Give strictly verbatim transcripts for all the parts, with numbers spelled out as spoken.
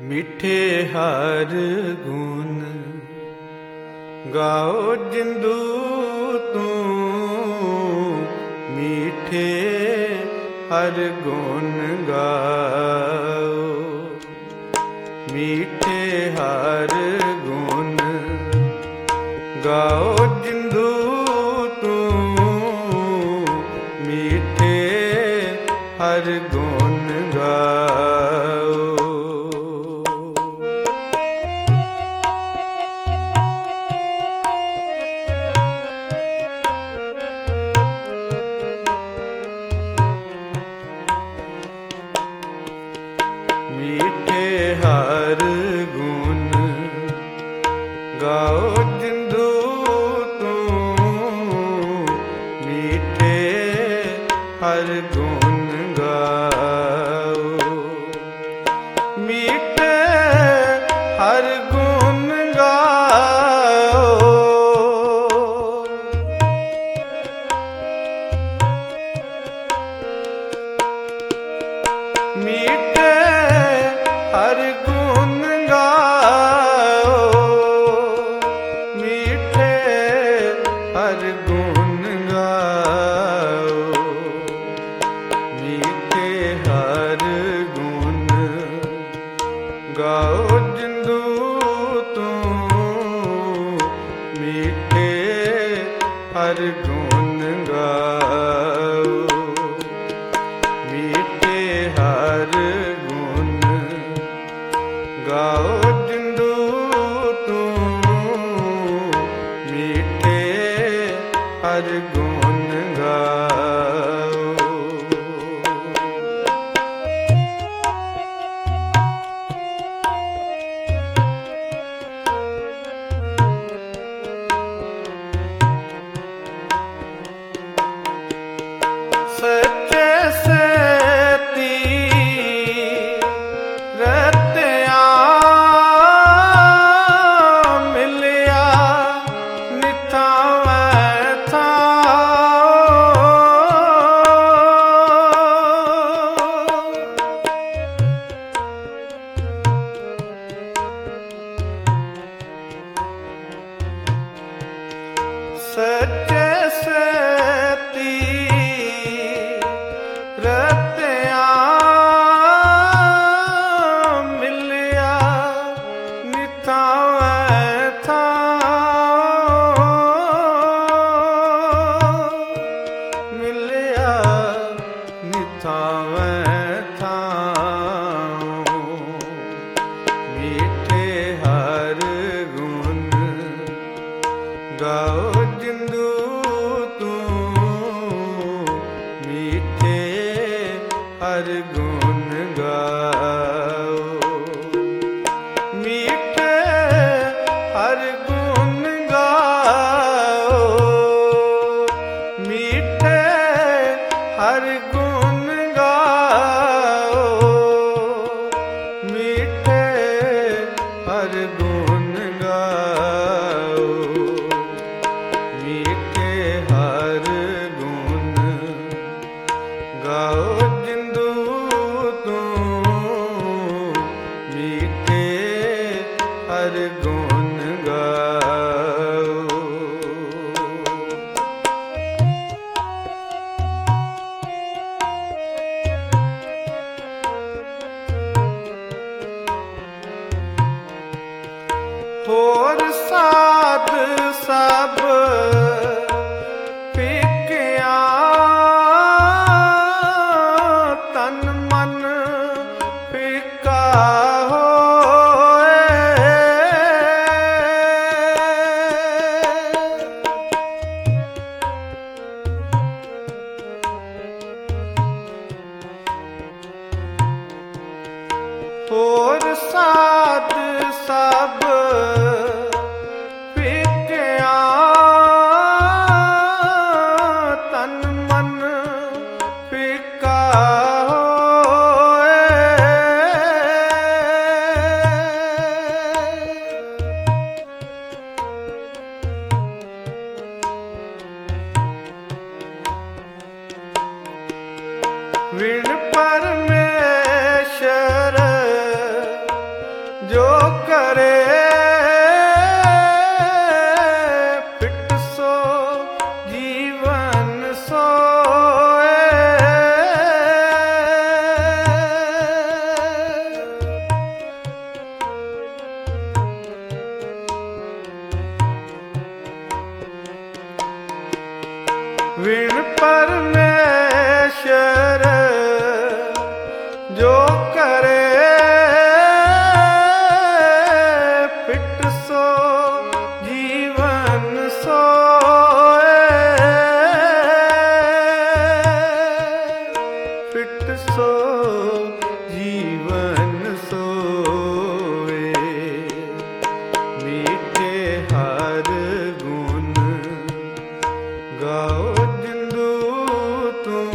ਮਿੱਠੇ ਹਰ ਗੁਣ ਗਾਓ ਜਿੰਦੂ ਤੂੰ, ਮਿੱਠੇ ਹਰ ਗੁਣ ਗਾਓ, ਮਿੱਠੇ ਹਰ ਗੁਣ ਗਾਓ ਜਿੰਦੂ ਤੂੰ, ਮਿੱਠੇ ਹਰ ਗੁਣ ਗਾਓ। ਮਿੱਠੇ ਹਰ ਗੁਣ ਗਾਓ ਜਿੰਦੂ ਤੂੰ, ਮਿੱਠੇ ਹਰ ਗੁਣ ਗਾਓ, ਮਿੱਠੇ ਹਰ ਗੁਣ ਗਾਓ, ਮਿੱਠੇ ਹਰ ਗੁਣ ਗਾਓ, ਮਿੱਠੇ ਹਰ ਗੁਣ ਗਾਓ, ਮਿੱਠੇ ਹਰ ਗੁਣ ਗਾਓ ਜਿੰਦੂ ਤੂੰ, ਮਿੱਠੇ ਹਰ ਗੁਣ ਗਾਓ, ਮਿੱਠੇ ਹਰ ਗੁਣ ਗਾਓ ਜਿੰਦੂ ਤੂੰ, ਮਿੱਠੇ ਹਰ ਗੁਣ ਗਾਓ। ਸੱਚੇ ਸੇਤੀ ਰਤਿਆ ਮਿਲਿਆ ਨਿਥਾਵੈ ਥਾਉ, ਸੱਚੇ ਸੇਤੀ ਰਤਿਆ ਮਿਲਿਆ ਨਿਥਾਵੈ ਥਾਉ, ਮਿਲਿਆ ਨਿਥਾਵੈ ਥਾਉ, ਮਿੱਠੇ ਹਰ ਗੁਣ ਗਾਓ ਜਿੰਦੂ ਤੂੰ, ਮਿੱਠੇ ਹਰ ਗੁਣ ਗਾਓ, ਮਿੱਠੇ ਹਰ ਗੁਣ ਗਾਓ, ਮਿੱਠੇ ਹਰ ਗੁਣ ਗਾਓ, ਮਿੱਠੇ ਹਰ ਗੁਣ ਗਾਓ, ਮਿੱਠੇ ਹਰ ਗੁਣ ਗਾਓ ਜਿੰਦੂ ਤੂੰ, ਮਿੱਠੇ ਹਰ ਗੁਣ ਗਾਓ। ਹੋਰ ਸਾਧ ਸਭ ਫਿੱਕਿਆ, ਤਨ ਮਨ ਫਿੱਕਾ ਹੋਏ, ਹੋਰ ਸਾਧ ਸਭ ਫਿੱਕਿਆ, ਤਨ ਮਨ ਫਿੱਕਾ ਹੋਏ, ਵਿਣ ਪਰਮੇਸ਼ਰ करे फिट सो जीवन सोए, फिट सो जीवन सोए। मीठे हर गुण गाओ जिंदू तू,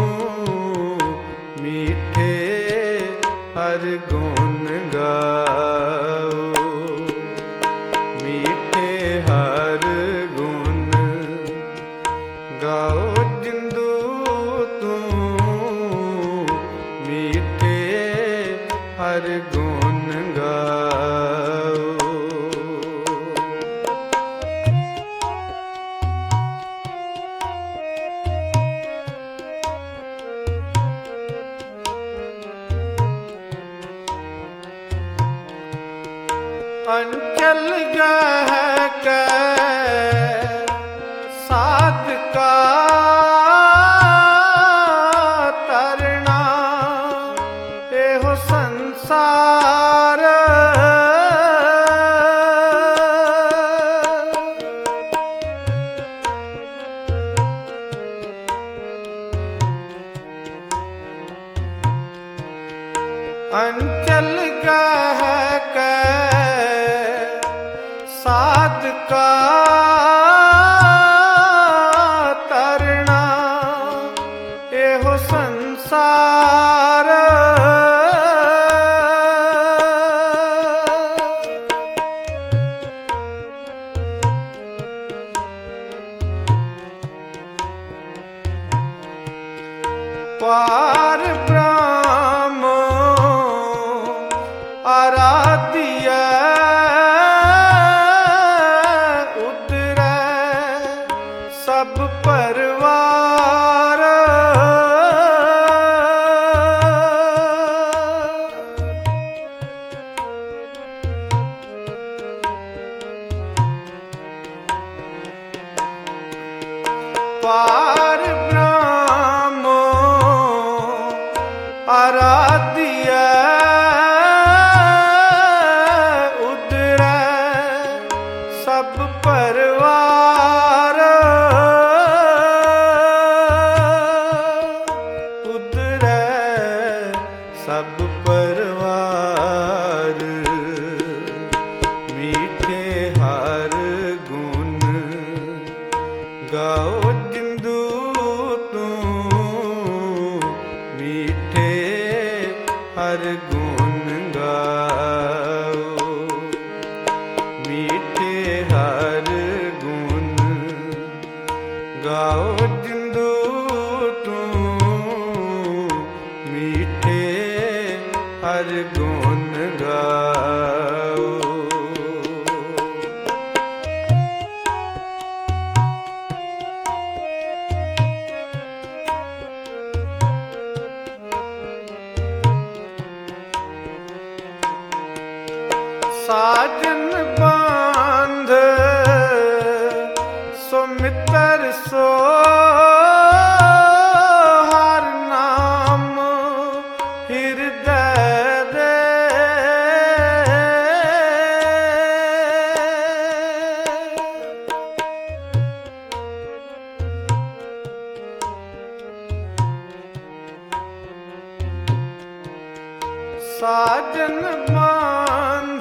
मीठे हर गुण गाओ, मीठे हर गुण गाओ जिंदू तू, मीठे हर गुण गाओ। अंचल गह कै साध का तरना, एहो संसार अंचल गह कै साध का तरना, एहो संसार पार ब्रह्म आराध्य सब परवार, पार ब्रह्म आराध्य उदरै सब परवार, सब परवार। मीठे हर गुण गाओ जिंदू तू, मीठे हर गुण गाओ, मीठे हर गुण गाओ जिंदू तू, मीठे हर गुण गाओ। साजन बांध सो मित्र सो हर नाम हृदय दे, साजन बांध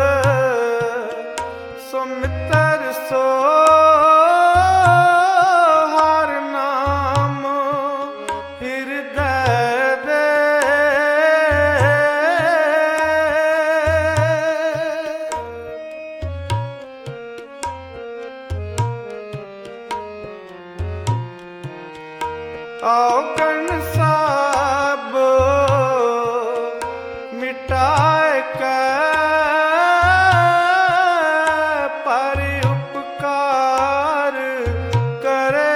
सो मित्र सो हर नाम हृदय दे, औगण सब मिटाए कै पर उपकार करे,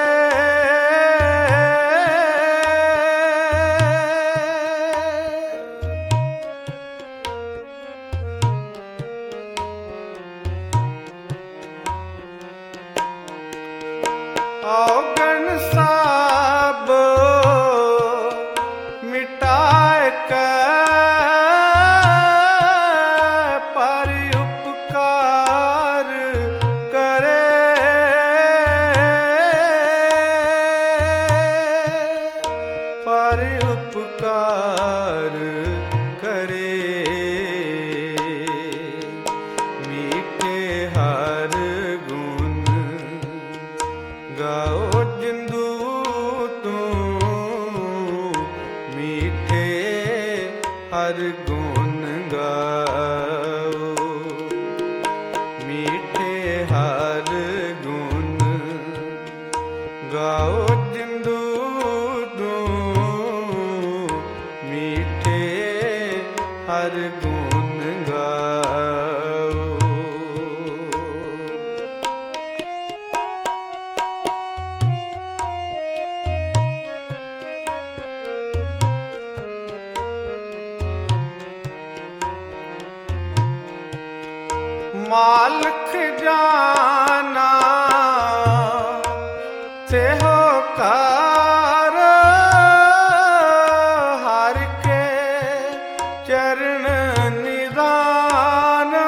औगण सब मिटाए कै ਗੁਣ ਗਾਓ, ਮੀਠੇ ਹਰ ਗੁਣ ਗਾਓ ਜਿੰਦੂ ਤੂੰ, ਮੀਠੇ ਹਰ ਗੁਣ ਗਾਓ। ਮਾਲਕ ਜਾਨਾ ਤੇ ਹੋ ਕਾਰ, ਹਰ ਕੇ ਚਰਨ ਨਿਦਾਨ।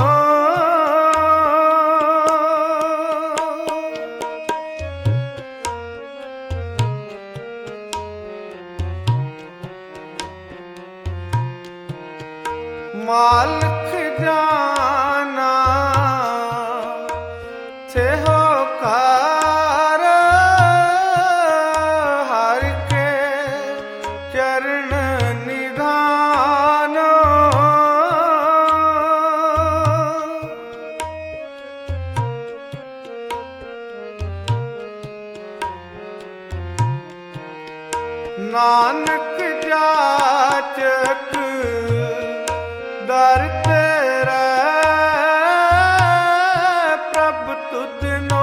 ਮਾਲਕ ਜਾਨਾ ਤੇ ਹੋ ਕਾਰ, ਹਰ ਕੇ ਚਰਨ ਨਿਧਾਨ। ਨਾਨਕ ਜਾਚਕ ਦਰ ਤੇਰਾ, ਪ੍ਰਭ ਤੁਧਨੋ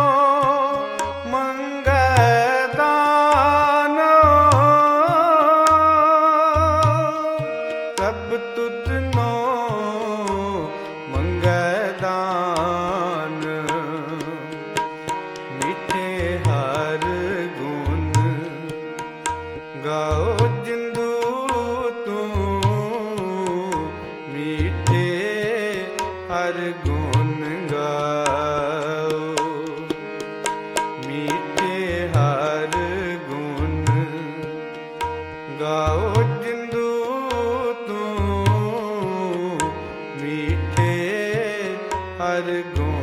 ਮੰਗੈ ਦਾਨ। ਪ੍ਰਭ ਤੁਧਨੋ ਮੰਗੈ ਦਾਨ, ਮਿੱਠੇ ਹਰ ਗੁਣ ਗਾਓ ਜਿੰਦੂ ਤੂੰ, ਮੀਠੇ ਹਰ ਗੁਣ ਗਾਓ, ਮੀਠੇ ਹਰ ਗੁਣ ਗਾਓ ਜਿੰਦੂ ਤੂੰ, ਮੀਠੇ ਹਰ ਗੁਣ